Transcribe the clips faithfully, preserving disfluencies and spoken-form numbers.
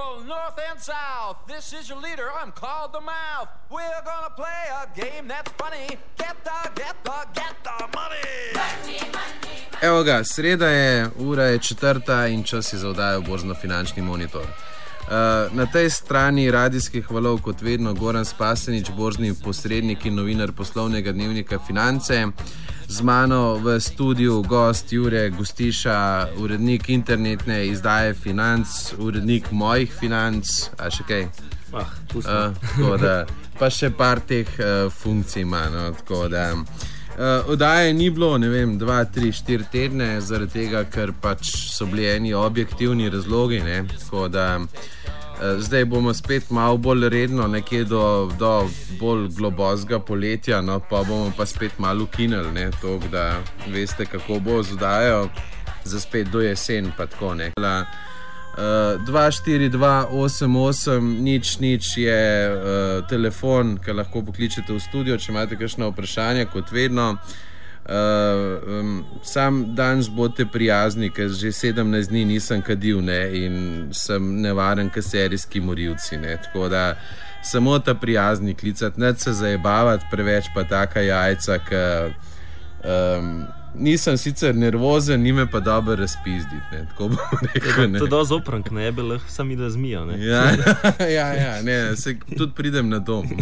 Central, North and South. This is your leader, I'm called the Mouth. We're gonna play a game that's funny. Get the, get the, get the money. Evo ga, sreda je, ura je četrta in čas je za oddajo Borzno-finančni monitor. Uh, na tej strani radijskih valov, kot vedno, Goran Spasenič, borzni posrednik in novinar poslovnega dnevnika Finance. Z mano v studiu gost Jure Gustiša, urednik internetne izdaje Financ, urednik mojih Financ, a še kaj? Ah, uh, tako da, pa še par teh uh, funkcij ima, no, tako da. Uh, Oddaje ni bilo, ne vem, dva, tri, štiri tedne, zaradi tega, ker pač so bili eni objektivni razlogi, ne, tako da uh, zdaj bomo spet malo bolj redno, nekje do, do bolj globozga poletja, no, pa bomo pa spet malo ukinili, ne, to, da veste, kako bo z oddajo, za spet do jesen, pa tako, ne. Uh, dva štiri dva osem osem nič nič je uh, telefon, ki lahko pokličete v studio, če imate kakšno vprašanje, kot vedno. Uh, um, sam danes boste prijazni, ker že sedemnajst dni nisem kadil, ne, in sem nevaren kot serijski morilci, ne, tako da samo ta prijazni klicati, ne se zajebavati preveč, pa taka jajca, ki um, nisem sicer nervozen, nime pa dobro razpizditi, ne, tako bom rekel, ne. To je dosti oprank, ne, bi lahko sam ide zmijo, ne. Ja, ja, ja, ne, se tudi pridem na dom.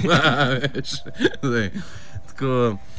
Zdaj, tako,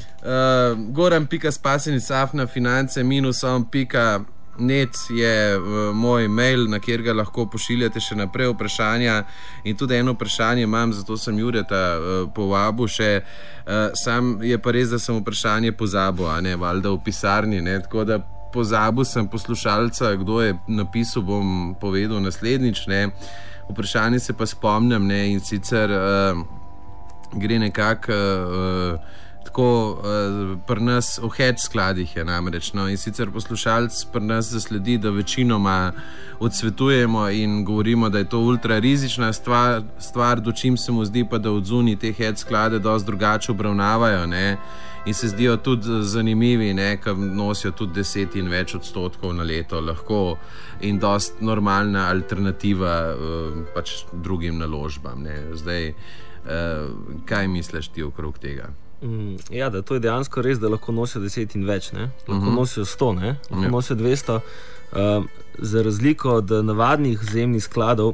uh, goran pika spasenic afna finance minus on pika net je uh, moj mail, na kjer ga lahko pošiljate še naprej vprašanja, in tudi eno vprašanje imam, zato sem Jureta uh, povabil še, uh, sam je pa res, da sem vprašanje pozabil, a ne, valjda v pisarni, ne, tako da pozabil sem poslušalca, kdo je napisal, bom povedal naslednjič, ne, vprašanje se pa spomnim, ne, in sicer uh, gre nekako uh, tako uh, pri nas v hedge skladih je namreč, no, in sicer poslušalc pri nas zasledi, da večinoma odsvetujemo in govorimo, da je to ultra rizična stvar, stvar, do čim se mu zdi pa, da odzuni te hedge sklade dosti drugače obravnavajo, ne, in se zdijo tudi zanimivi, ne, ker nosijo tudi deset in več odstotkov na leto lahko in dosti normalna alternativa uh, pač drugim naložbam, ne. Zdaj, uh, kaj misliš ti okrog tega? Mm, ja, da to je dejansko res, da lahko nosijo deset in več, ne? Lahko uh-huh. nosijo sto, ne? Lahko ja. nosijo dvesto. Uh, za razliko od navadnih vzajemnih skladov,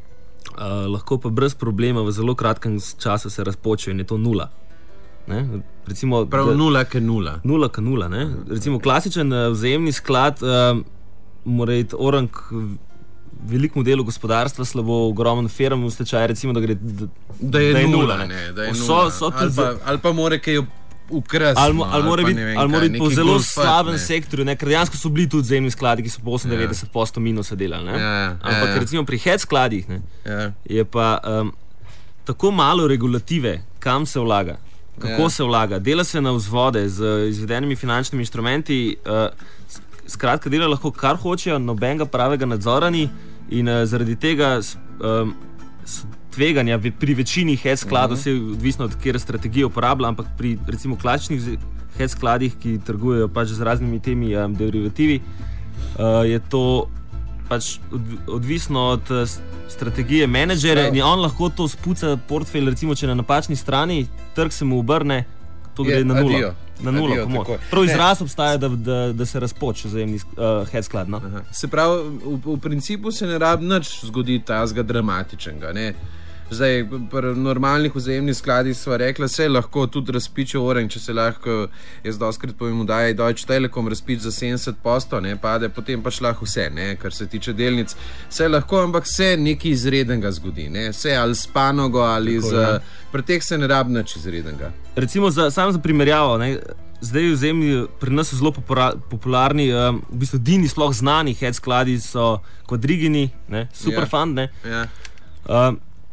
uh, lahko pa brez problema v zelo kratkem času se razpočijo in je to nula. Ne? Recimo, prav da, nula ke nula. Nula ke nula, ne? Recimo klasičen uh, vzajemni sklad uh, mora iti orang velikemu delu gospodarstva slabo, ogromen firm v stečaj, recimo, da gre da, da je, da je nula, nula, ne, da je so, nula. So ali, pa, ali pa more kaj ukrasti. Ali, ali mora biti, ali mora biti po zelo slabem ne. sektorju, ne, ker dejansko so bili tudi vzajemni skladi, ki so po osemindevetdeset odstotkov minusa delali, ne. Ja, ja, ampak ja. recimo pri hedge skladih, ne, ja. je pa um, tako malo regulative, kam se vlaga, kako ja. se vlaga, dela se na vzvode z izvedenimi finančnimi inštrumenti, uh, skratka dela lahko kar hočejo, nobenega pravega nadzora ni. In uh, zaradi tega um, tveganja pri večini hedge skladov, vse uh-huh. odvisno od kjer strategije uporablja, ampak pri recimo klasičnih hedge skladih, ki trgujejo pač z raznimi temi um, derivativi, uh, je to pač odvisno od uh, strategije menedžera in on lahko to spuca portfelj, recimo če na napačni strani, trg se mu obrne, to gre je, na nulo. Adio. Na nulo, komo. Prav izraz obstaja, da, da, da se razpoče vzajemni uh, hedge sklad, no? Se pravi, v, v principu se ne rabi nič zgoditi tazga dramatičnega, ne? Zdaj, pri normalnih vzajemnih skladih sva rekla, se lahko tudi razpiče oranj, če se lahko, jaz doskrat povem, da je Deutsche Telekom razpič za sedemdeset odstotkov, ne, pade, potem pa lahko vse, ne, kar se tiče delnic, se lahko, ampak se nekaj izrednega zgodi, ne, se ali s panogo ali tako, z, ja. Pri teh se ne rabi nič izrednega. Recimo, za, samo za primerjavo, ne, zdaj vzajemni pri nas so zelo popularni, um, v bistvu dini sploh znani hedge skladi so Quadrigini, ne, Superfund, ne. Ja. Um,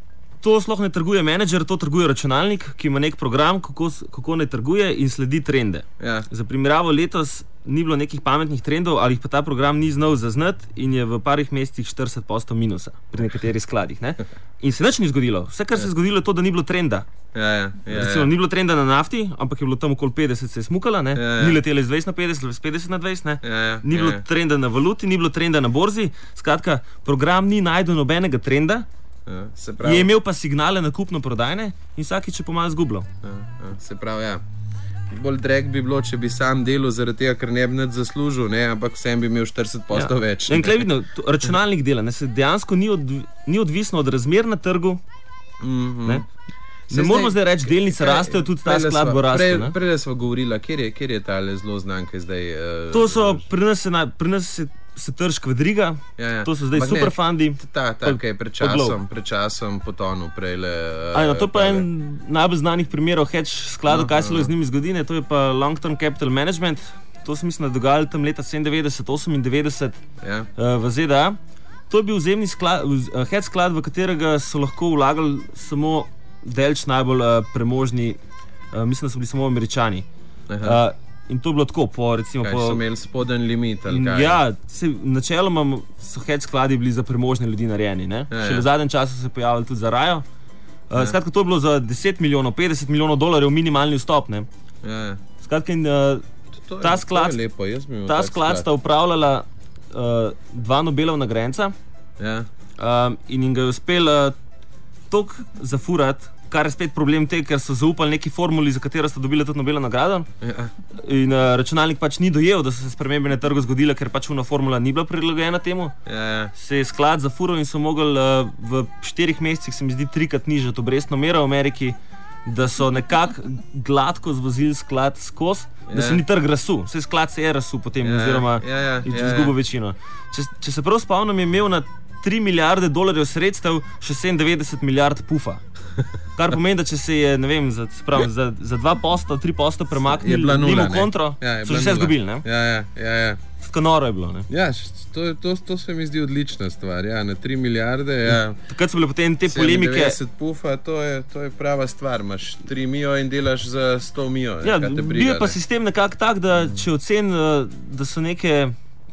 to sploh ne trguje menedžer, to trguje računalnik, ki ima nek program, kako, kako ne trguje in sledi trende. Ja. Za primerjavo letos ni bilo nekih pametnih trendov, ali jih pa ta program ni znal zaznati in je v parih mesecih štirideset odstotkov minusa pri nekaterih skladih. Ne? In se nič ni zgodilo. Vse, kar se je zgodilo, je to, da ni bilo trenda. Ja, ja, ja, Recimo, ja. ni bilo trenda na nafti, ampak je bilo tam okoli petdeset, se je smukala, ne? Ja, ja. Ni letela iz dvajset na petdeset, iz petdeset na dvajset, ne? Ja, ja, ni bilo ja, ja. trenda na valuti, ni bilo trenda na borzi. Skratka, program ni najdel nobenega trenda, Ja, se pravi, je imel pa signale na kupno-prodajne in vsakič je pomalo zgubljal. Ja, ja, se pravi, ja. Bolj drag bi bilo, če bi sam delal zaradi tega, ker ne bi nič zaslužil, ne? Ampak vsem bi imel štirideset odstotkov ja. več. In klej vidno, to, računalnik dela, ne? Se dejansko ni, od, ni odvisno od razmer na trgu. Mm-hmm. Ne, ne moramo zdaj reči, delnice rastejo, tudi ta sklad bo rastel. Prej smo govorili, kjer je, kjer je tale zelo znanke zdaj. Uh, to so, pri nas se, na, pri nas se, se trž kvadriga, ja, ja. To so zdaj superfandi. Ta, ta, kaj je pred časom, pred časom potonil prejle. Uh, Aj, no, to pa je en najbolj znanih primerov hedge skladov, no, kaj se no. z njimi zgodi, to je pa long term capital management. To se mislim, da dogajalo tam leta sedemindevetdeset, osemindevetdeset ja. uh, v Z D A. To je bil vzemni sklad, uh, hedge sklad, v katerega so lahko vlagali samo delč najbolj uh, premožni, uh, mislim, da so bili samo Američani. Uh, in to je bilo tako, po recimo... Kaj po, so imeli spoden limit ali kaj? Ja, se, načeloma so hedge skladi bili za premožne ljudi narejeni, ne? Ja, Še ja. v zadnjem času so se pojavili tudi za rajo. Uh, ja. Skratka, to je bilo za deset milijonov, petdeset milijonov dolarjev minimalni vstop, ne? Ja. Skratka, in, uh, to je, ta sklad, lepo. ta sklad sta upravljala uh, dva Nobelova nagrajenca ja. um, in jim ga je uspel uh, toliko zafurati, kar je spet problem te, ker so zaupali neki formuli, za katero sta dobila tudi Nobelova nagrado. Ja. In uh, računalnik pač ni dojel, da so se spremembe na trgu zgodile, ker pač una formula ni bila prilagojena temu. Ja, ja. Se je sklad zafural in so mogli uh, v štirih mesecih, se mi zdi, trikrat nižati obrestno mero v Ameriki, da so nekako gladko zvozili sklad skozi, ja. da se ni trg rasul. Vse sklad se je rasul potem, ja, oziroma ja, ja, je ja, izgubil ja. večino. Če, če se prav spomnim, je imel na tri milijarde dolarjev sredstev še sedemindevetdeset milijard pufa. Kar pomeni, da če se je, ne vem, za, sprav, za, za dva posto, tri posto premaknili mimo kontro, ja, so že vse zgubili, ne? Ja, ja, ja, ja. Skanoro je bilo, ne? Ja, to, to, to se mi zdi odlična stvar, ja, na tri milijarde, ja. Takrat so bile potem te polemike. sedemindevetdeset pufa, to je, to je prava stvar, imaš tri mijo in delaš za sto mijo. Ja, bil je pa sistem nekako tak, da če ocen, da so neke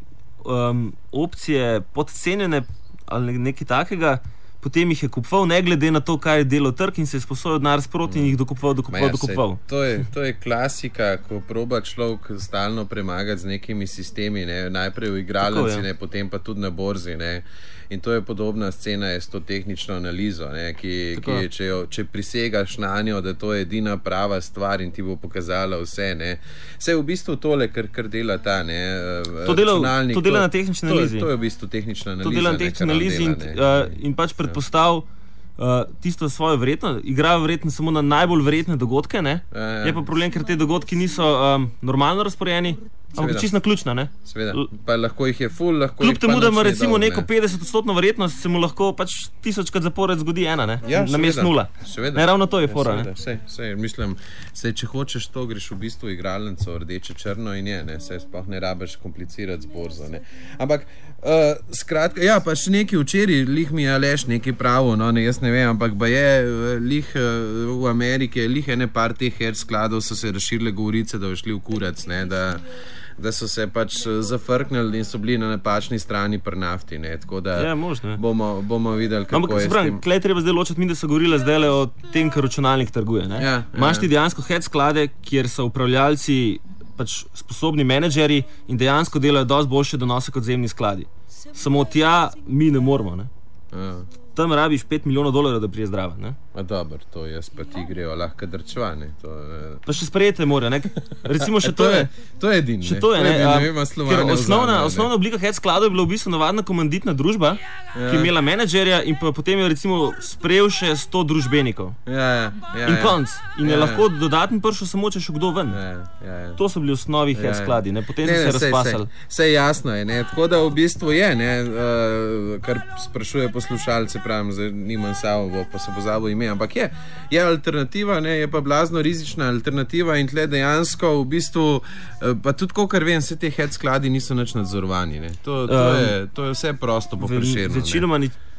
um, opcije podcenjene ali nekaj takega, potem jih je kupoval, ne glede na to, kaj je delo trg in se je sposojil denar sproti in jih dokupoval, dokupoval, ja, dokupoval. Sej, to, je, to je klasika, ko proba človek stalno premagati z nekimi sistemi, ne? Najprej v igralnici, ja. potem pa tudi na borzi. Ne? In to je podobna scena s to tehnično analizo, ne? Ki, ki če, jo, če prisegaš na njo, da to je edina prava stvar in ti bo pokazala vse. Ne? Vse je v bistvu tole, kar, kar dela ta ne? To dela, to dela to, na tehnični analizi. To, to je v bistvu tehnična analiza. To dela na tehnični analizi in, uh, in pač predpostavil uh, tisto svojo verjetno. Igrajo verjetno samo na najbolj verjetne dogodke, ne? Ja, ja. Je pa problem, ker te dogodki niso um, normalno razporejeni. Ampak čisto ključna, ne? Seveda, pa lahko jih je ful, lahko Kljub jih temu, pa da ima noč recimo ne neko petdeset odstotno verjetnost, se mu lahko pač tisočkrat zapored zgodi ena, ne? Ja, na mest nula. Ne, ravno to je ja, fora, seveda, ne? Sej, sej, mislim, sej, če hočeš to, greš v bistvu igralnico rdeče črno in je, ne? Sej sploh ne rabiš komplicirati z borzo, ne? Ampak, uh, skratka, ja, pa še nekaj včeraj, lih mi je Aleš nekaj pravo, no, ne, jaz ne vem, ampak ba je, lih uh, v Ameriki, lih ene par teh hedge skladov so se razširile govorice, da bo šli v kurac, ne, da da so se pač zafrknili in so bili na napačni strani pri nafti. Ne? Tako da ja, možno, bomo, bomo videli, kako ampak, je s tem. Klej treba zdaj ločiti, mi da so govorili zdaj o tem, kar računalnik trguje. Ne? Ja, Imaš ja. ti dejansko hedge sklade, kjer so upravljalci pač sposobni menedžeri in dejansko delajo dosti boljše donose kot zemni skladi. Samo tja mi ne moramo. Ne? Ja. Tam rabiš pet milijonov dolarjev, da prije zdrava. Ne? A dobro, to jaz pa ti grejo lahko drčvane. To, eh. Pa še sprejete mora, ne? Recimo še to, to je. To je edin, še to je, ne? ne? ne vem, Ker osnovna, osnovna oblika hedge skladov je bila v bistvu navadna komanditna družba, ja. ki je imela menedžerja in pa potem je recimo sprejel še sto družbenikov. Ja, ja, ja, in konc. In ja, je ja. lahko dodatno prišel samo, če še kdo ven. Ja, ja, ja. To so bili osnovi hedge ja, ja. skladi, ne? Potem ne, so ne, se razpasali. Vse jasno je, ne? Tako da v bistvu je, ne? Uh, kar sprašuje poslušalce, pravim, zdaj nimam samo, pa se pozabil ime, ampak je, je alternativa, ne? Je pa blazno rizična alternativa in tle dejansko v bistvu, uh, pa tudi kolikor vem, vse te hedge skladi niso nič nadzorovani. Ne? To, to, um, je, to je vse prosto po Prešernu. Večinoma ni.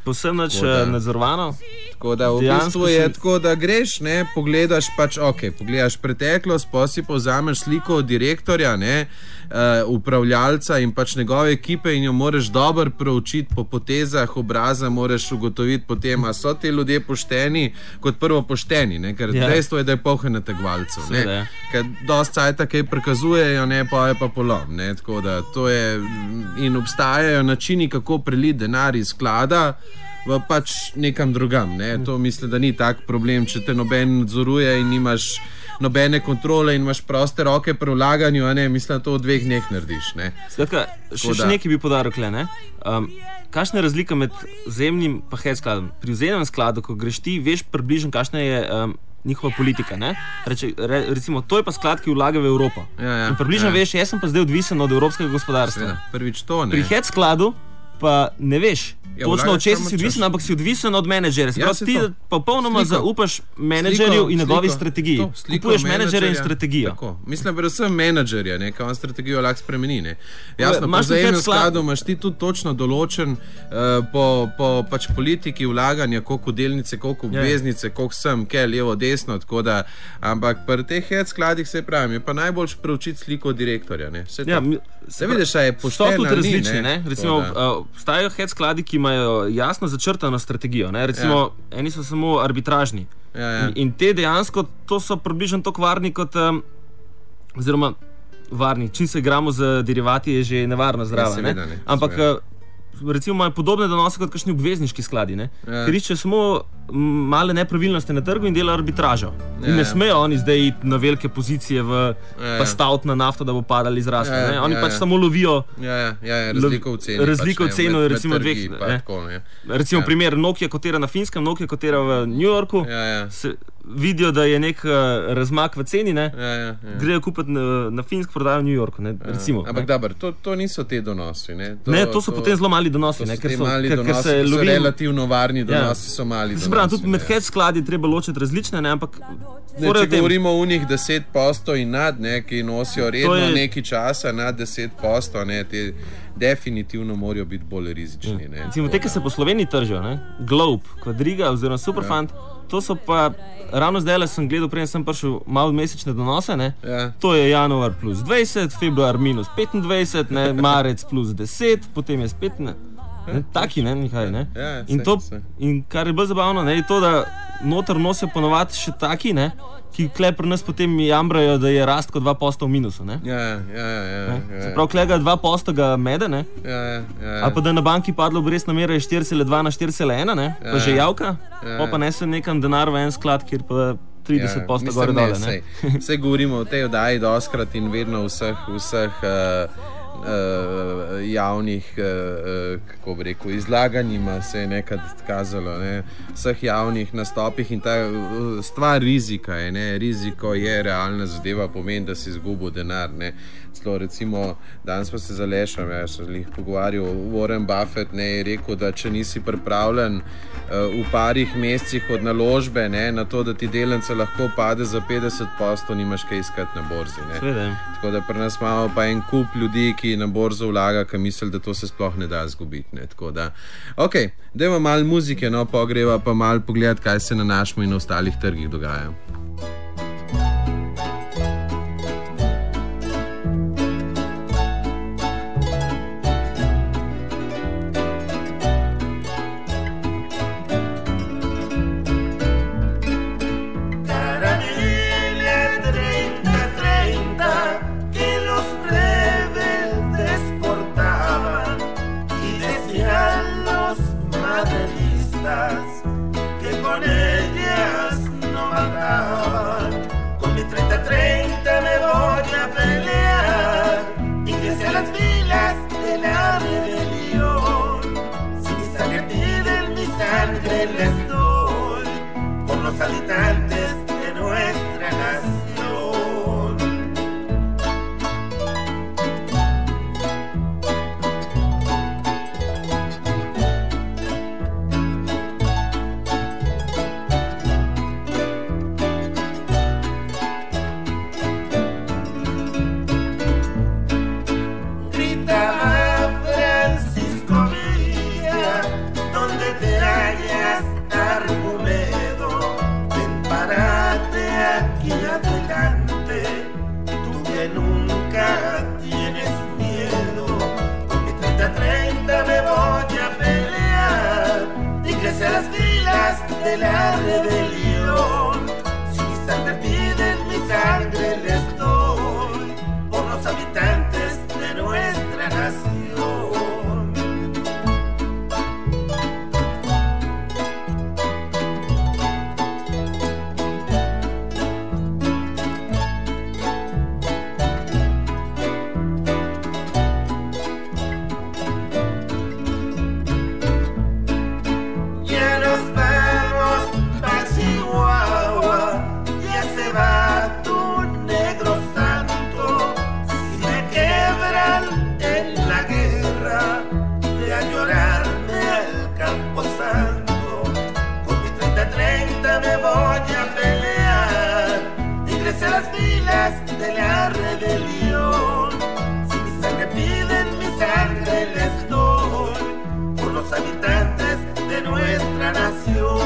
Povsem nič da- nadzorovano. Tako da v Dejansko bistvu je sem- tako, da greš, ne, pogledaš pač, ok, pogledaš preteklost, pa si povzameš sliko od direktorja, ne, uh, upravljalca in pač njegove ekipe in jo moraš dobro proučiti po potezah obraza, moraš ugotoviti potem, a so ti ljudje pošteni, kot prvo pošteni, ne, ker Ja. dejstvo je, da je polh na tegvalcev, Seveda, ne, ja. ker dosti cajta kaj prikazujejo, ne, pa je pa polom, ne, tako da to je in obstajajo načini, kako preliti denar iz sklada v pač nekam drugam. Ne? To mislim, da ni tak problem, če te noben nadzoruje in nimaš nobene kontrole in imaš proste roke pri vlaganju, a ne, mislim, da to v dveh dneh narediš. Ne? Skratka, še, Tako še da- nekaj bi podaril, kle, ne? Um, kakšna je razlika med vzemnim in hedge skladom? Pri vzemnem skladu, ko greš ti, veš približno, kakšna je um, njihova politika. Ne? Reče, re, recimo, to je pa sklad, ki vlaga v Evropo. Ja, ja, in približno ja. veš, jaz sem pa zdaj odvisen od evropskega gospodarstva. Seveda, prvič to ne. Pri hedge skladu pa ne veš. Ja, Točno, vlagaš od česa samo si odvisen, čas. ampak si odvisen od menedžerja. Ja, Ja, saj ti to. popolnoma Sliko. zaupaš menedžerju in njegovi sliko, strategiji. to, sliko Kupuješ menedžerja in menedžerja, strategijo. Tako. Mislim, predvsem menedžerja, ne, ki on strategijo lahko spremeni. Ne. Jasno, Imaš po vzajemnem nekaj skla- skladu imaš ti tudi točno določen uh, po, po pač politiki vlaganja, koliko delnice, koliko Ja. obveznice, koliko sem, kaj levo, desno. tako Da, ampak pri teh hedge skladih se pravi, je pa najboljš preučiti sliko direktorja. Ne. Saj to- Ja, mi- Saj vidiš, a je So pošteno tudi ali ni, različni. ne. Ne? Recimo, Tako da- uh, obstajajo hedge skladi, ki imajo jasno začrtano strategijo. Ne? Recimo, ja. eni so samo arbitražni. Ja, ja. In, in te dejansko to so približno tako varni kot. Um, oziroma, varni. Čim se igramo z derivati, je že nevarno zdravo. Ja, ne? seveda, ne, Ampak. seveda. Uh, Recimo imajo podobne donose kot kakšni obvezniški skladi, ne? Ja. Ker iščejo samo m, male nepravilnosti na trgu in delajo arbitražo. Ja, In ne ja. smejo oni zdaj iti na velike pozicije, v, Ja, pa ja. staviti na nafto, da bo padali izrasti. Ja, ja, ne? Oni ja, pač ja. samo lovijo. Ja, ja, ja, ja, razliko v ceni. Razliko pač, v ceni, ne, med- recimo med trgi, dveh, pa ne. tako, ne. Recimo, Ja. ja. primer, Nokia kotira na Finskem, Nokia kotira v New Yorku. Ja, ja. Se vidijo, da je nek uh, razmak v ceni, ne? Ja, ja, ja. Grejo kupiti na, na Finsk, prodajo v New Yorku. Ne? Recimo, Ampak ne? dobro, to, to niso te donosi. Ne, to, Ne, to so potem zelo mali donosi, to ne, so ker te so, mali ker, ker donosi, se ki so lovi. relativno varni donosi, Ja. so mali Se pravi, donosi. tudi med ne. hedge skladi je treba ločiti različne, ne, ampak Ne, fora je če v tem- govorimo o njih deset posto in nad, ne, ki nosijo redno je- nekaj časa, nad deset posto, ne, te definitivno morajo biti bolj rizični. Ne. Recimo, te, ki se po Sloveniji tržijo, ne? Globe, Quadriga oziroma Superfund, ja. to so pa ravno zdaj, le sem gledal, preden sem prišel malo mesečne donose. Ne? Ja. To je januar plus dvajset, februar minus petindvajset, ne? Marec plus deset, potem je spet ne. Ne, taki, ne, nihaj, ne. Ja, In, saj, to, saj. in kar je bolj zabavno, ne, je to, da noter nosijo ponovadi še taki, ne, ki kle pri nas potem jamrajo, da je rast kot dva posto v minusu. Ne. Ja, ja, ja, ja, Ne. ja, Se pravi, klega dva posto ga mede, ne. ja, ja, ja. Ali pa da je na banki padlo obrestna mera iz štiri cela dva na štiri cela ena, ne, pa že javka, Ja. pa pa nese nekam denar v en sklad, kjer pa trideset posto mislim, gore ne, dole. sej. Ne. Sej govorimo o tej oddaji doskrat in vedno v vseh, vseh uh, uh, javnih, uh, kako bi rekel, izlaganjima se je nekaj kazalo, ne? Vseh javnih nastopih in ta uh, stvar rizika je, ne? Riziko je realna zadeva, pomeni, da si izgubil denar, ne? Celo recimo, danes pa se zalešam, ja, sem jih pogovarjal, Warren Buffett ne, je rekel, da če nisi pripravljen uh, v parih mesecih od naložbe, ne, na to, da ti delnice lahko pade za petdeset posto, nimaš kaj iskati na borzi. Ne. Seveda. Tako da pri nas imamo pa en kup ljudi, ki na borzo vlaga, ki misli, da to se sploh ne da zgubiti. Ne. Tako da, ok, dajmo malo muzike, no, pa greva pa malo pogledati, kaj se na našem in na ostalih trgih dogaja. Les doy por los habitantes de nuestra nación. de la rebelión. Si mi sangre piden, mi sangre les doy, por los habitantes de nuestra nación. De la rebelión, si mi sangre piden, mi sangre les doy, por los habitantes de nuestra nación.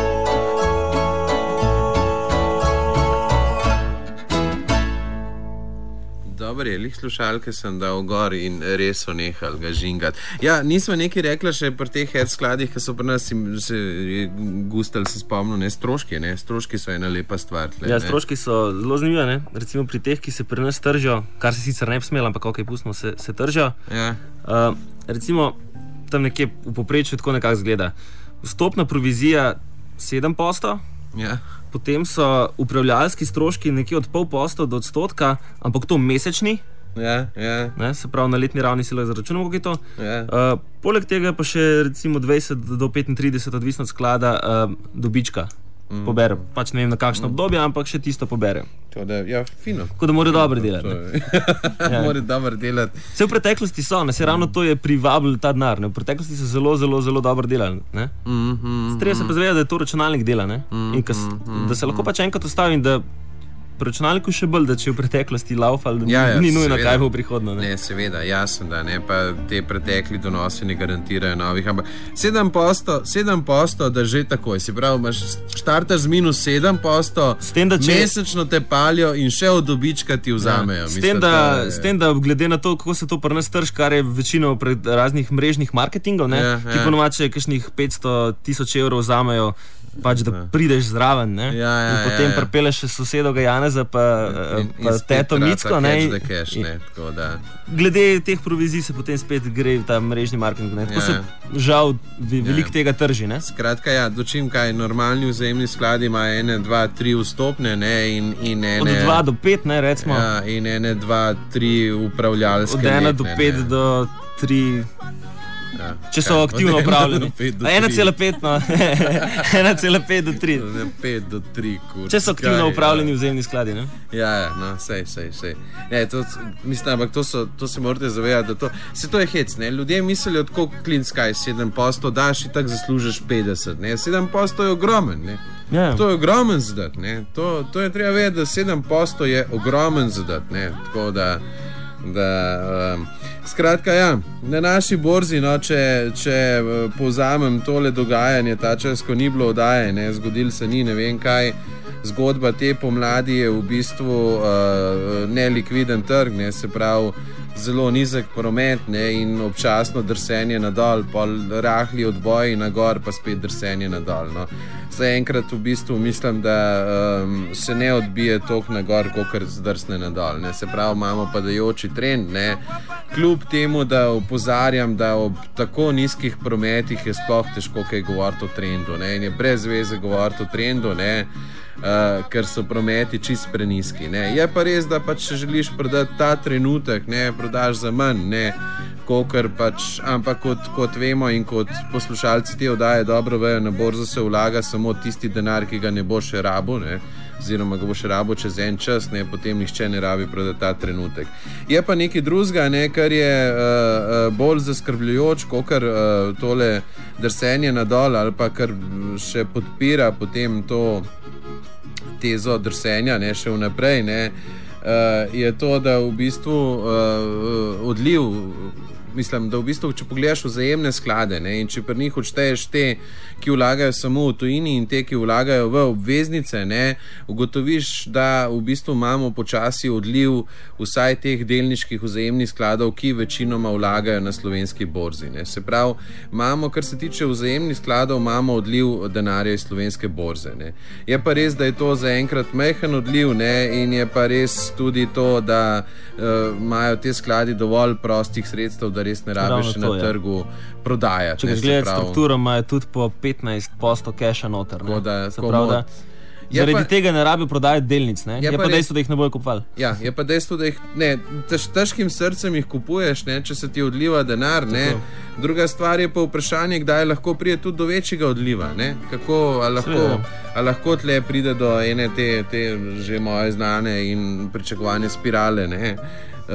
Dobre, lih slušalke sem dal gor in res so nehali ga žingati. Ja, nismo nekaj rekla še pri teh head skladih, ki so pri nas se gustali, se spomnil, ne, stroški, ne, stroški so ena lepa stvar. Tle, ja, stroški so zelo zanimivi, ne, recimo pri teh, ki se pri nas tržijo, kar se sicer ne bi smelo, ampak ok, pustimo, se, se tržijo. Ja. Uh, recimo, tam nekje v povprečju tako nekako zgleda. Vstopna provizija sedem posto, ja. Potem so upravljalski stroški nekje od pol posto do odstotka, ampak to mesečni. Ja, ja. Ne, se pravi, na letni ravni si lahko zaračunamo, kako je to. Ja. Uh, poleg tega pa še recimo dvajset do petintrideset, odvisno od sklada, uh, dobička mm. pobere. Pač ne vem na kakšno mm. obdobje, ampak še tisto pobere. To da, ja, fino. Tako da morajo dobro delati. Ja. Morajo dobro delati. Vse v preteklosti so, ne, se ravno to je privabilo ta denar. Ne. V preteklosti so zelo, zelo, zelo dobro delali. Ne. Mm, mm, Treba se pa zavedati, da je to računalnik dela, ne. Mm, in kas, mm, da se lahko pač enkrat ustavi in da pri računalniku še bolj, da če v preteklosti laufali, ja, ja, ni nujno, kaj bo v prihodno. Ne? Ne, seveda, jasno, da ne, pa te pretekli donosi ne garantirajo novih, ampak sedem posto, sedem posto, da že takoj, si pravi, imaš štartaš z minus sedem posto, če... mesečno te palijo in še od dobička ti vzamejo. Ja, s, tem, da, je... s tem, da glede na to, kako se to pri nas trži, kar je večino pred raznih mrežnih marketingov, ne, ja, ti ja. Ponovadi še kakšnih petsto tisoč evrov vzamejo, pač da prideš zraven, ne? Ja, ja, in potem ja, ja. Pripeleš še sosedovega Janeza pa, in, pa in teto Micko, ne? Cash, ne? Tako, da. Glede teh provizij se potem spet gre v ta mrežni marketing, ne? Tako ja. Se žal veliko ja. Tega trži, ne? Skratka, ja, dočim kaj, normalni vzajemni skladi ima ene, dva, tri vstopne, ne? In, in ene... Od dva do pet, ne, recimo. Ja, in ene, dva, tri upravljalske. Od ena do pet ne? Do tri... Ja, če so kaj, aktivno upravljeni. ena cela pet, no. ena cela pet do tri. pet do tri, kur. Če so aktivno upravljeni ja. Vzajemni skladi, ne? Ja, ja, no, sej, sej, sej. Ne, to, mislim, ampak to, so, to se morate zavedati, da to, se to je hec, ne? Ljudje mislijo, tako clean sky, sedem posto daš in tak zaslužiš petdeset, ne? sedem posto je ogromen, ne? Ja. To je ogromen zadat, ne? To, to je treba vedeti, da sedem posto je ogromen zadat, ne? Tako da, da um, skratka, ja, na naši borzi, no, če, če povzamem tole dogajanje, ta čas, ko ni bilo oddaje, ne, zgodil se ni, ne vem kaj, zgodba te pomladi je v bistvu uh, nelikviden trg, ne, se pravi, zelo nizek promet, ne, in občasno drsenje nadol, pol rahli odboji na gor, pa spet drsenje nadol, no. Zaenkrat v bistvu mislim, da um, se ne odbije toliko na gor, kakor zdrsne nadol, ne. Se pravi, imamo padajoči trend, ne. Kljub temu, da opozarjam, da ob tako nizkih prometih je sploh težko kaj govoriti o trendu, ne, in je brez veze govoriti o trendu, ne, uh, ker so prometi čist prenizki, ne. Je pa res, da pač če želiš prodati ta trenutek, ne, prodaš za manj, ne, kokor pač, ampak kot, kot vemo in kot poslušalci te oddaje dobro vejo, na borzo se vlaga samo tisti denar, ki ga ne bo še rabo, ne, oziroma ga bo še rabo čez en čas, ne, potem nihče ne rabi prodati ta trenutek. Je pa nekaj drugega, ne, kar je uh, uh, bolj zaskrbljujoč, kokor uh, tole drsenje nadol ali pa kar še podpira potem to tezo drsenja, ne, še vnaprej, ne, uh, je to, da v bistvu uh, odliv mislim, da v bistvu, če pogledaš vzajemne sklade, ne, in če pri njih odšteješ te, ki vlagajo samo v tujini in te, ki vlagajo v obveznice, ne, ugotoviš, da v bistvu imamo počasi odliv vsaj teh delniških vzajemnih skladov, ki večinoma vlagajo na slovenski borzi. Ne. Se pravi, imamo, kar se tiče vzajemnih skladov, imamo odliv denarja iz slovenske borze. Ne. Je pa res, da je to zaenkrat majhen odliv, ne, in je pa res tudi to, da uh, imajo te skladi dovolj prostih sredstev, da res ne rabiš na ja. trgu prodajati. Če gledaš strukturo, imajo tudi po petnajst odstotkov keša noter. Ne? Da, se pravi, da zaradi pa, tega ne rabijo prodajati delnic. Ne? Je, je pa, pa dejstvo, da jih ne bojo kupovali. Ja, je pa dejstvo, da jih ne, tež, težkim srcem jih kupuješ, ne, če se ti odliva denar. Ne. Druga stvar je pa vprašanje, kdaj lahko pride tudi do večjega odliva. Ne. Kako, a lahko, a lahko tle pride do ene te, te že moje znane in pričakovane spirale, ne. Uh,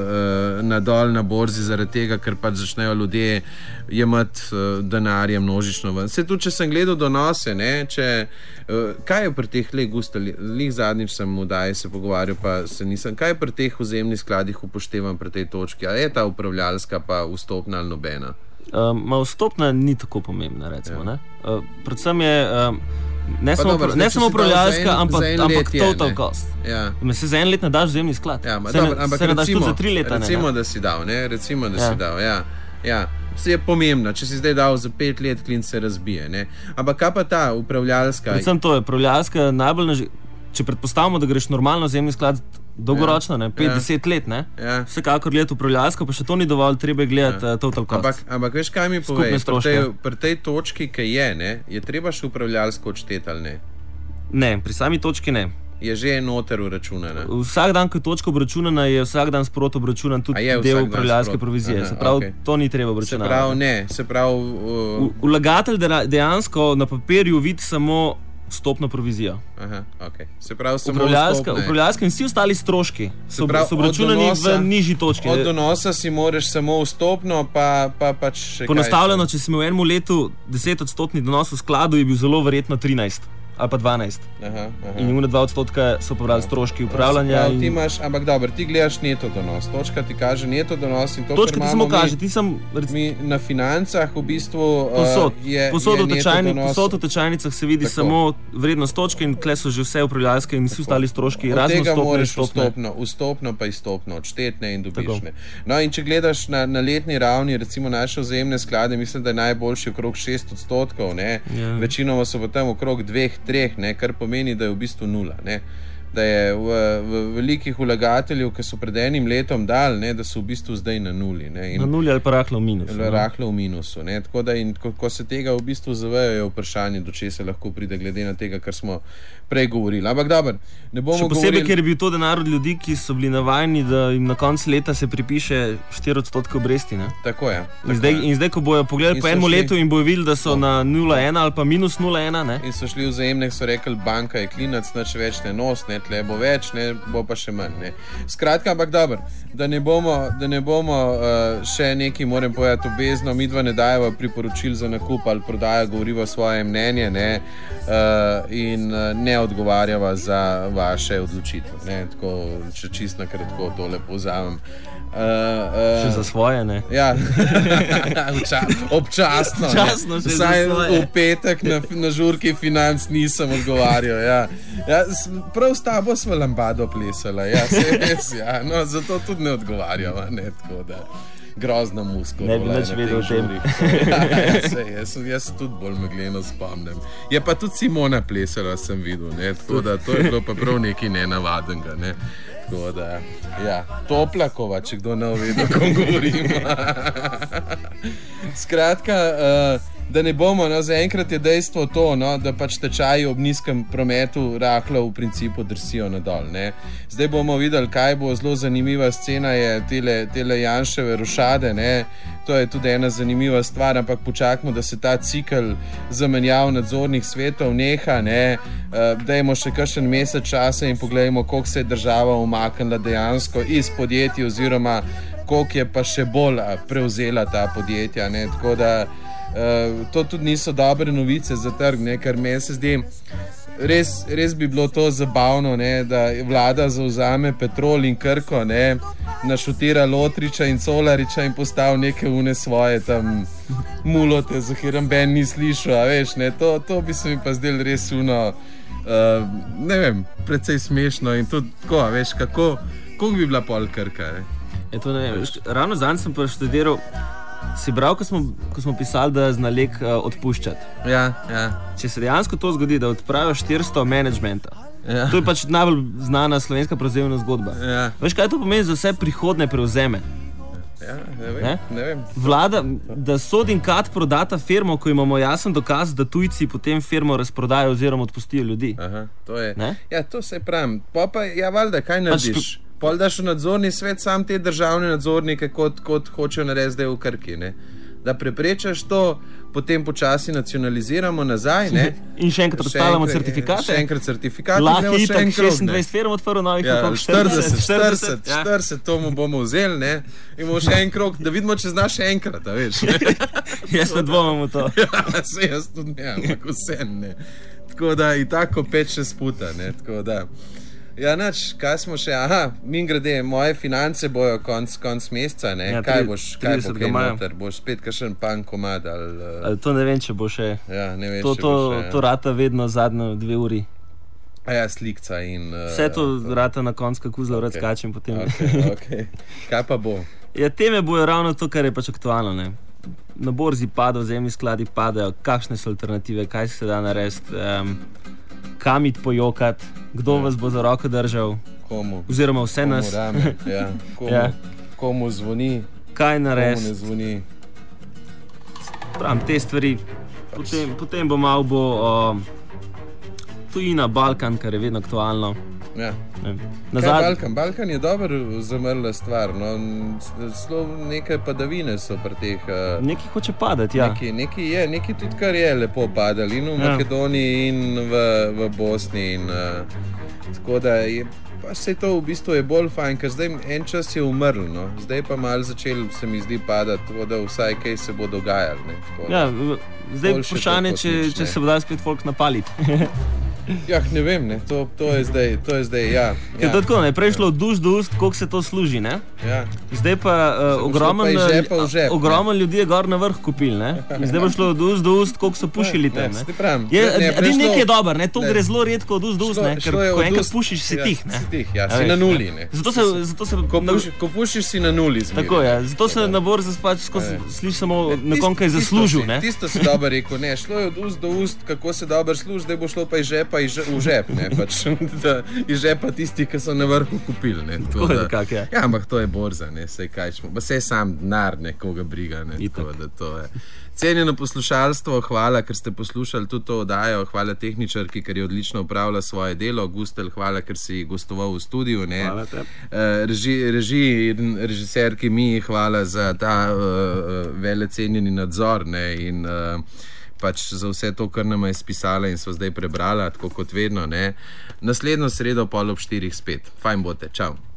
uh, nadol na borzi zaradi tega, ker pač začnejo ljudje jemati uh, denarje množično ven. Se tudi, če sem gledal donose, ne, če, uh, kaj je pri teh leh gustali, lih zadnjič sem v daji se pogovarjal, pa se nisem, kaj je pri teh vzajemnih skladih upoštevam pri tej točki, ali je ta upravljalska pa vstopna ali nobena? Um, ma vstopna ni tako pomembna, recimo, ja. ne? Uh, predvsem je um, Ne samo, dobro, ne samo upravljalska, ampak, ampak total je, cost. Ja. Se za en let ne daš vzajemni sklad. Ja, ma, se dobro, ne, ampak se ne recimo, daš tudi za tri leta. Recimo, ne, da si dal. Ne? Recimo, da ja. si dal. Ja. Ja. Se je pomembno, če si zdaj dal za pet let, klin se razbije. Ne? Ampak kaj pa ta upravljalska? Predvsem to je upravljalska najbolj, naži... če predpostavimo, da greš normalno vzajemni sklad dolgoročno, ja. pet do deset ja. let, ne? Ja. Vsekakor gledati upravljalsko, pa še to ni dovolj, treba je gledati ja. uh, total cost. Ampak, ampak veš, kaj mi povej, pri tej, pri tej točki, ki je, ne, je treba še upravljalsko odšteti ali ne? Ne, pri sami točki ne. Je že noter uračunana. Vsak dan, ko je točka obračunana, je vsak dan sprot obračunan tudi del upravljalske provizije. Aha, se pravi, okay. to ni treba obračunati. Se pravi, ne. Se pravi, uh... vlagatelj dejansko na papirju vidi samo vstopno provizijo. Aha, okay. Se pravi, samo vstopne. Upravljalska in vsi ostali stroški so, so obračunani v nižji točki. Od donosa si moraš samo vstopno, pa, pa pač še ponostavljeno, če si imel v enem letu deset odstotni donos v skladu, je bil zelo verjetno trinajst ali pa dvanajst. Aha, aha. In une dva odstotka so pobrali stroški upravljanja. In... Ti imaš, ampak dobro, ti gledaš neto donos. Točka ti kaže neto donos in to, točka ti samo kaže, ti sem... Mi na financah v bistvu posod, uh, je, posod, je neto donos. Posod v tečajnicah se vidi tako. Samo vrednost točke in tle so že vse upravljalske in vsi ostali stroški. Od tega moraš vstopno, vstopno pa izstopno, odštetne in dobišne. No in če gledaš na, na letni ravni, recimo naše vzajemne sklade, mislim, da je najboljši okrog šest odstotkov, ne? Ja. Večinoma so pa tam okrog dveh, treh, ne, kar pomeni, da je v bistvu nula. Ne. Da je v, v velikih vlagateljev, ki so pred enim letom dal, ne, da so v bistvu zdaj na nuli. Ne, na nuli ali pa rahlo v minusu. Rahlo v minusu. Ne. Tako da in ko, ko se tega v bistvu zavejo, je vprašanje, do česa lahko pride, glede na tega, kar smo prej govorili. Ampak dober, ne bomo še posebej, govorili... ker je bil to denar od ljudi, ki so bili navajeni, da jim na koncu leta se pripiše štiri odstotke obresti. Ne? Tako je. Tako in, zdaj, je. in zdaj, ko bojo pogledali po enem šli... letu in bojo videli, da so no. na nula ena ali pa minus nula ena. Ne? In so šli vzajemne, so rekli, banka je klinac, nič več ne nos, ne, tle bo več, ne, bo pa še manj. Ne. Skratka, ampak dober, da ne bomo, da ne bomo uh, še nekaj, moram povedati, obvezno, midva ne dajeva priporočil za nakup ali prodaja, govoriva svoje mnenje, ne, uh, in uh, ne odgovarjava za vaše odločitve. Ne? Tako, če čisto na kratko tole povzamem. Uh, uh, še za svoje, ne? Ja, občasno. Občasno še za svoje. V petek na, na žurki financ nisem odgovarjal. Ja. Ja, prav s tabo smo lambado plesala. Ja, se res, ja. No, zato tudi ne odgovarjava. Ne? Tako da... grozna muska. Ne bi več vedel o tem. Ja, ja, se, jaz, jaz se tudi bolj megleno spomnim. Je pa tudi Simona plesala, sem videl. Ne? Tako da to je bilo pa prav nekaj nenavadnega. Ne? Tako da, ja, Toplakova, če kdo ne ve, o kom govorim. Skratka, uh, da ne bomo, no, zaenkrat je dejstvo to, no, da pač tečaji ob nizkem prometu rahlo v principu drsijo nadol. Ne. Zdaj bomo videli, kaj bo. Zelo zanimiva scena je tele, tele Janševe rošade, ne. To je tudi ena zanimiva stvar, ampak počakamo, da se ta cikel zamenjav nadzornih svetov neha, ne. Uh, dajmo še kakšen mesec časa in pogledajmo, koliko se je država umaknila dejansko iz podjetij oziroma koliko je pa še bolj prevzela ta podjetja, ne. Tako da Uh, to tudi niso dobre novice za trg, ne, ker meni se zdi, res, res bi bilo to zabavno, ne, da vlada zauzame Petrol in Krko, ne, našutira Lotriča in Colariča in postavi neke une svoje tam mulote, za katerem ben ni slišal, a veš, ne, to, to bi se mi pa zdelo res uno, uh, ne vem, precej smešno in tudi tako, a veš, kako, kako bi bila pol Krka, ne. E, to ne vem, ravno zanj sem pa študiral, si bral, ko smo, ko smo pisali, da zna lek uh, odpuščati. Ja, ja. Če se dejansko to zgodi, da odpravijo štiristo menedžmenta, Ja. to je pač najbolj znana slovenska prevzemna zgodba. Ja. Veš, kaj to pomeni za vse prihodne prevzeme? Ja, ne vem, Ne? ne vem. Vlada, da Sod in Kat prodata firmo, ko imamo jasen dokaz, da tujci potem firmo razprodajo oziroma odpustijo ljudi. Aha, to je. Ne? Ja, to se pravim. Pa pa, ja, valjda, kaj narediš? Pol daš v nadzorni svet sam te državne nadzornike, kot, kot hočejo narediti zdaj v Krki, ne? Da preprečaš to, potem počasi nacionaliziramo nazaj, ne? In še enkrat odstavljamo enkrat- certifikate. Še enkrat certifikate. Lahko gremo je še itak en krog, ne. šestindvajset firm odprl novih, Ja, kako štirideset, štirideset, ja. štirideset, to mu bomo vzeli, ne? In bomo še en krog, da vidimo, če znaš še enkrat, a veš. Jaz ne dvomim v to. Ja, se jaz tudi ne, ampak vse ne. Tako da i tako peč še sputa, ne, tako da. Ja, nač, kaj smo še, aha, min grede, moje finance bojo konc, konc meseca, ne, Ja, kaj tri- boš, kaj bo tridesetega kaj maja. noter, boš spet kakšen pan komad ali, uh, Ali to ne vem, če bo še. ja, ne veš, To, če to, bo še, to rata vedno zadnjo dve uri. a ja, slikca in... Uh, Vse to rata na koncu, kako zelo rad Ok. skačem potem. Okay, okay. Kaj pa bo? Ja, teme bojo ravno to, kar je pač aktualno. Ne? Na borzi padajo, zemlji skladi padajo, kakšne so alternative, kaj se da narediti, um, kam iti pojokati, kdo Ja. vas bo za roko držal, Komu? oziroma vse Komu nas, rame, ja. Komu, Ja. komu zvoni, kaj komu ne narediti. zvoni. Pravim, te stvari, potem, potem bo malo bo um, tujina, Balkan, kar je vedno aktualno. Ja. Ne. Kaj Nazad, Balkan? Balkan je dobro zamrla stvar, no, zelo neke padavine so pri teh... Uh, nekaj hoče padati, ja. Neki, neki je, neki tudi kar je lepo padali in v Ja. Makedoniji in v, v Bosni. In, uh, tako da je, pa se to v bistvu je bolj fajn, ker zdaj en čas je umrl, no. Zdaj pa malo začel se mi zdi padati, tako da vsaj kaj se bo dogajalo. Ne, tako da. Ja, v- zdaj Boljše vprašanje, to kot če, nič, če ne. se bo dal spet folk napaliti. Ja, ne vem, ne, to, to je zdaj, to je zdaj, ja. Ja. To je tako, ne, prej je šlo od ust do ust, koliko se to služi, ne? Ja. Zdaj pa bo uh, ogromno šlo pa iz žepa v žep, ne. ogromno ljudi je gor na vrh kupil, ne? In zdaj bo šlo od ust do ust, koliko so pušili tam, Ne, ne? saj pravim, Je, ne, ne, prej šlo- nekaj je dobro, ne? To ne. gre zelo redko od ust do ust, Šlo- ne? Ker šlo je ko od enkrat ust- pušiš, si ja, tih, ne? si tih, ja, A si veš, na nuli, ne. Zato se, zato se Ko, na- puši, ko pušiš, si na nuli zmeraj. Tako je, zato se Tako da. na borzi pač skozi Ja. slišiš samo Ne, nekom, kaj je tisto- zaslužil, tisto si- ne? Tisto si dobro rekel, ne, šlo je od ust do ust, kako se dobro služi, zdaj bo šlo pa iz žepa iz že- v žep, ne, pač, da, iz žepa tistih, ki so na vrhu kupili, ne. Tako Tako je da- nekako, ja. Ja, ampak to je borza, ne, sej kaj smo, pa sej sam denar nekoga briga, ne, Itak. tako da to je. Cenjeno poslušalstvo, hvala, ker ste poslušali tudi to oddajo, hvala tehničarki, ker je odlično upravila svoje delo, Gustel, hvala, ker si gostoval v studiu, ne. Hvala tebi. Eh, Reži, reži in režiserki mi, hvala za ta uh, velecenjeni nadzor, ne, in uh, pač za vse to, kar nam je spisala in so zdaj prebrala, tako kot vedno, ne. Naslednjo sredo pol ob štirih spet. Fajn bote, čau.